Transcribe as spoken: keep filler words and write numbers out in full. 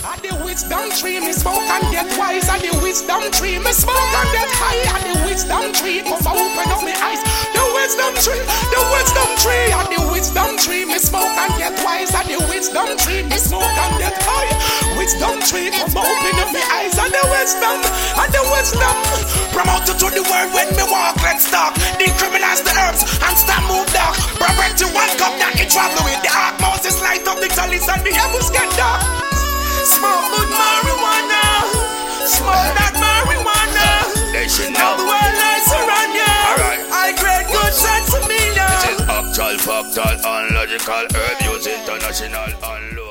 At the wisdom tree, me smoke and get wise. At the wisdom tree, me smoke and get high. At the wisdom tree, come open up my eyes. The wisdom tree, the wisdom tree. At the wisdom tree, me smoke and get wise. At the wisdom tree, me smoke and get high. Wisdom tree, come open up my eyes. At the wisdom, at the wisdom. Promote to the world when me walk, let's talk. Decriminalize the herbs and start move dark. Protect you one cup that it travel with the ark. Moses light up the chalice and the heavens get dark. Smoke good marijuana, smoke that marijuana. They should Now know the world lies around you. Alright. I create good sense to me now. This is actual, factual, unlogical herb use international, unlogical.